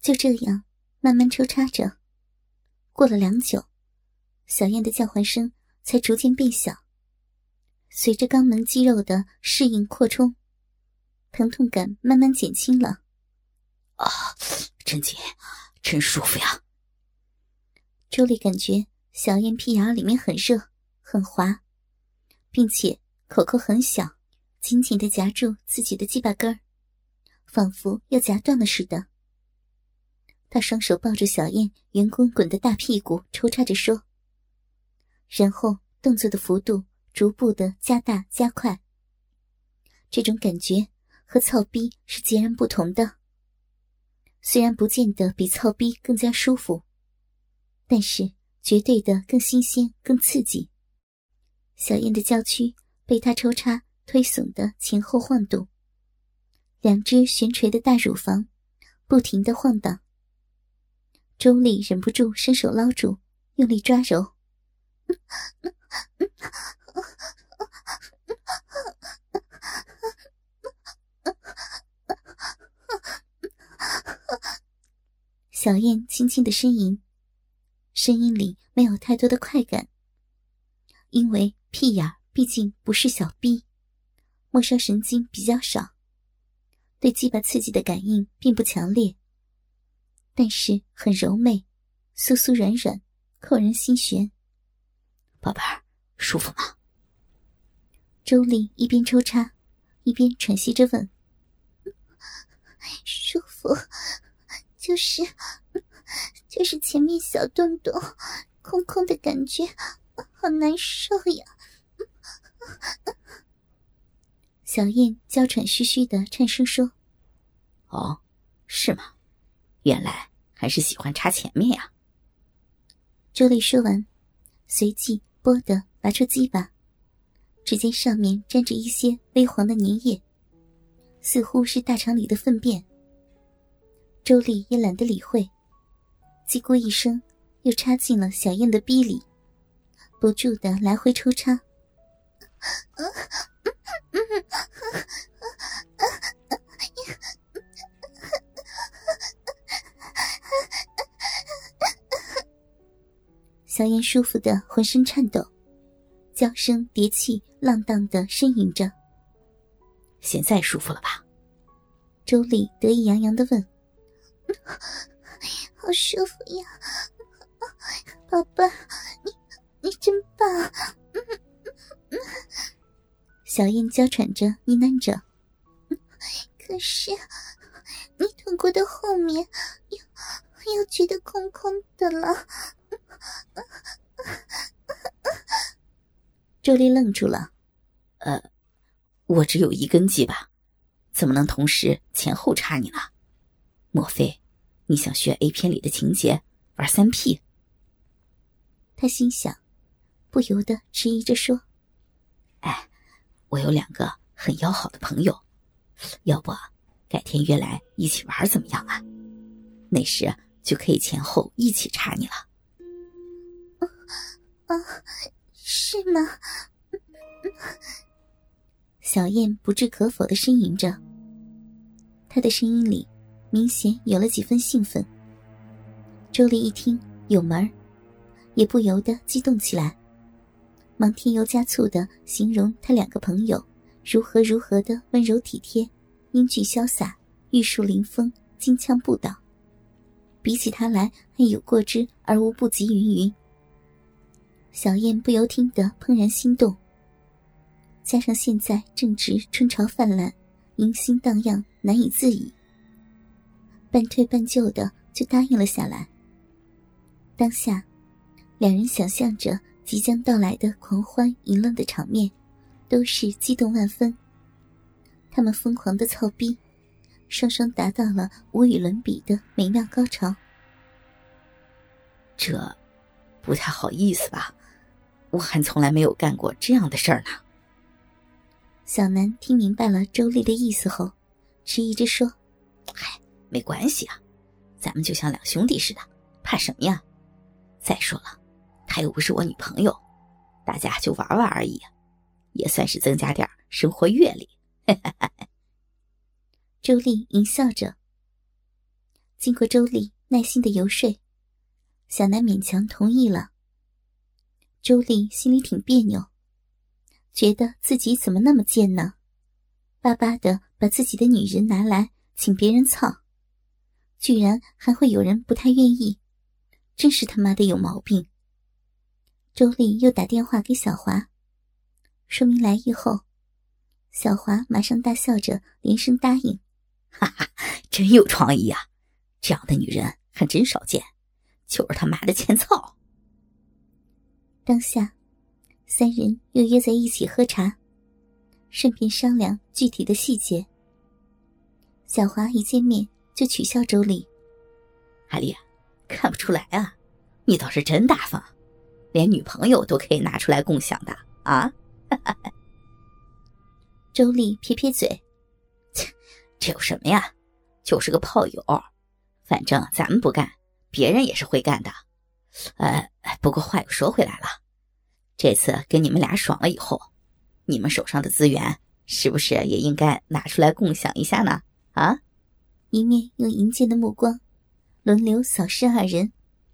就这样慢慢抽插着，过了良久，小燕的叫唤声才逐渐变小。随着肛门肌肉的适应扩充，疼痛感慢慢减轻了。 啊，真紧，真舒服呀！ 周丽感觉小燕屁眼里面很热很滑，并且口口很小，紧紧地夹住自己的鸡巴根儿，仿佛要夹断了似的。他双手抱住小燕圆滚滚的大屁股抽插着说，然后动作的幅度逐步的加大加快。这种感觉和操逼是截然不同的，虽然不见得比操逼更加舒服，但是绝对的更新鲜更刺激。小燕的娇躯被他抽插推耸的前后晃动，两只悬垂的大乳房不停地晃荡。周丽忍不住伸手捞住，用力抓揉。小燕轻轻的呻吟，声音里没有太多的快感，因为屁眼毕竟不是小逼，末梢神经比较少，对鸡巴刺激的感应并不强烈，但是很柔媚，酥酥软软，扣人心弦。 宝贝儿，舒服吗？ 周丽一边抽插一边喘息着问。舒服，就是前面小洞洞空空的感觉，好难受呀。小燕娇喘吁吁的颤声说。 哦，是吗？原来还是喜欢插前面呀。 周丽说完，随即啵地拔出鸡巴，只见上面沾着一些微黄的粘液，似乎是大肠里的粪便。周丽也懒得理会，叽咕一声又插进了小燕的逼里，不住地来回抽插。小燕舒服的浑身颤抖，娇声迭起浪荡的呻吟着。 现在舒服了吧？ 周丽得意洋洋地问。好舒服呀，宝贝，你真棒。小燕娇喘着呢喃着。可是你捅过的后面又觉得空空的了。周丽愣住了。 我只有一根鸡巴，怎么能同时前后插你呢？莫非你想学 A 片里的情节玩3P？ 他心想，不由得迟疑着说。 我有2个很要好的朋友，要不改天约来一起玩怎么样啊？那时就可以前后一起插你了。 是吗？小燕不置可否地呻吟着，她的声音里明显有了几分兴奋。周丽一听有门，也不由得激动起来，忙添油加醋地形容他2个朋友如何的温柔体贴，英俊潇洒，玉树临风，金枪不倒，比起他来还有过之而无不及云云。小燕不由听得怦然心动，加上现在正值春潮泛滥，迎新荡漾，难以自已，半推半就的就答应了下来。当下两人想象着即将到来的狂欢淫乱的场面，都是激动万分。他们疯狂的操逼，双双达到了无与伦比的美妙高潮。 这不太好意思吧，我还从来没有干过这样的事儿呢。 小南听明白了周丽的意思后，迟疑着说。 没关系啊，咱们就像2兄弟似的，怕什么呀？再说了，她又不是我女朋友，大家就玩玩而已，也算是增加点生活阅历。 周丽淫笑着。 经过周丽耐心的游说，小南勉强同意了。周丽心里挺别扭，觉得自己怎么那么贱呢，巴巴的把自己的女人拿来请别人操，居然还会有人不太愿意，真是他妈的有毛病。周丽又打电话给小华，说明来意后，小华马上大笑着连声答应。 哈哈，真有创意啊，这样的女人还真少见，就是他妈的欠操。 当下三人又约在一起喝茶，顺便商量具体的细节。小华一见面就取笑周丽： 阿丽，看不出来啊，你倒是真大方，连女朋友都可以拿出来共享的啊。 周丽撇撇嘴： 这有什么呀，就是个炮友，反正咱们不干，别人也是会干的。不过话又说回来了，这次跟你们俩爽了以后，你们手上的资源是不是也应该拿出来共享一下呢？啊？ 一面用淫贱的目光轮流扫视二人。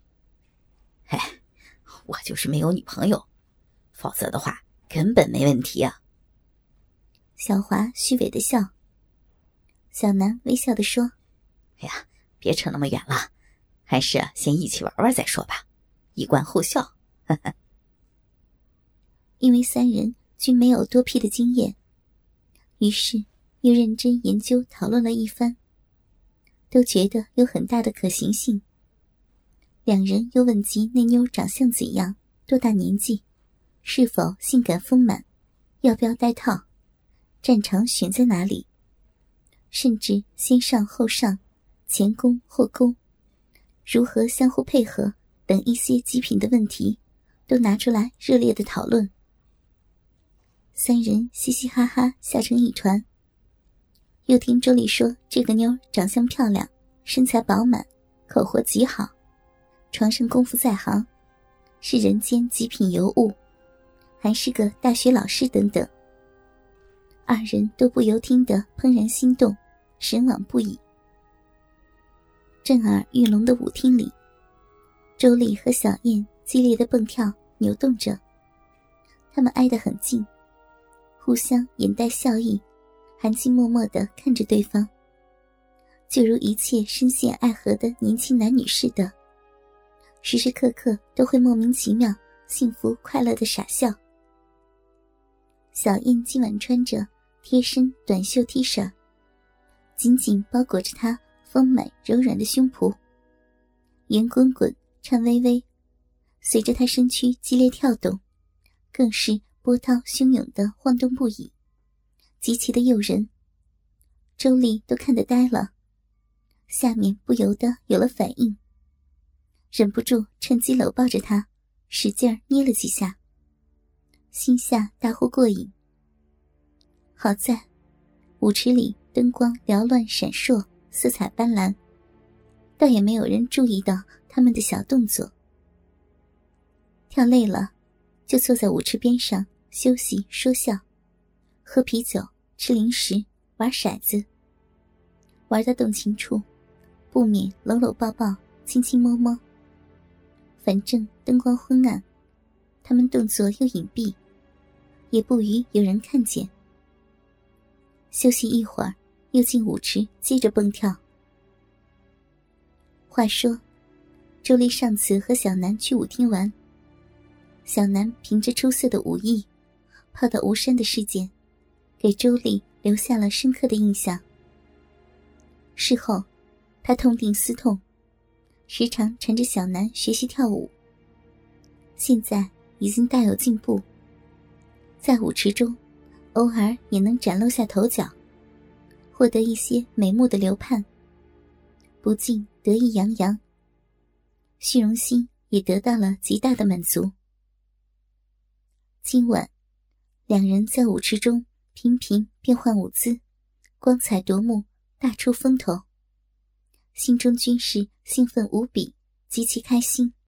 我就是没有女朋友，否则的话根本没问题啊。 小华虚伪的笑。小南微笑地说： 哎呀，别扯那么远了，还是先一起玩玩再说吧，以观后效。 因为三人均没有多批的经验，于是又认真研究讨论了一番，都觉得有很大的可行性。两人又问及那妞长相怎样，多大年纪，是否性感丰满，要不要带套，战场选在哪里，甚至先上后上，前攻后攻，如何相互配合等一些极品的问题都拿出来热烈的讨论。三人嘻嘻哈哈笑成一团。又听周丽说这个妞长相漂亮，身材饱满，口活极好，床上功夫在行，是人间极品尤物，还是个大学老师等等。二人都不由听得怦然心动，神往不已。震耳欲聋的舞厅里，周丽和小燕激烈的蹦跳扭动着，他们挨得很近，互相眼带笑意，含情脉脉地看着对方，就如一切深陷爱河的年轻男女似的，时时刻刻都会莫名其妙幸福快乐地傻笑。小燕今晚穿着贴身短袖 T 恤，紧紧包裹着她丰满柔软的胸脯，圆滚滚颤巍巍，随着她身躯激烈跳动，更是波涛汹涌地晃动不已，极其的诱人。周丽都看得呆了，下面不由得有了反应，忍不住趁机搂抱着她，使劲捏了几下，心下大呼过瘾。好在舞池里灯光缭乱闪烁，色彩斑斓，倒也没有人注意到他们的小动作。跳累了，就坐在舞池边上休息说笑，喝啤酒，吃零食，玩骰子。玩到动情处，不免搂搂抱抱，亲亲摸摸。反正灯光昏暗，他们动作又隐蔽，也不虞有人看见。休息一会儿，又进舞池接着蹦跳。话说周丽上次和小南去舞厅玩，小南凭着出色的武艺泡到无山的事件，给周丽留下了深刻的印象。事后他痛定思痛，时常缠着小南学习跳舞，现在已经大有进步，在舞池中偶尔也能展露下头角，获得一些美目的流盼，不禁得意洋洋，虚荣心也得到了极大的满足。今晚两人在舞池中频频变换舞姿，光彩夺目，大出风头，心中均是兴奋无比，极其开心。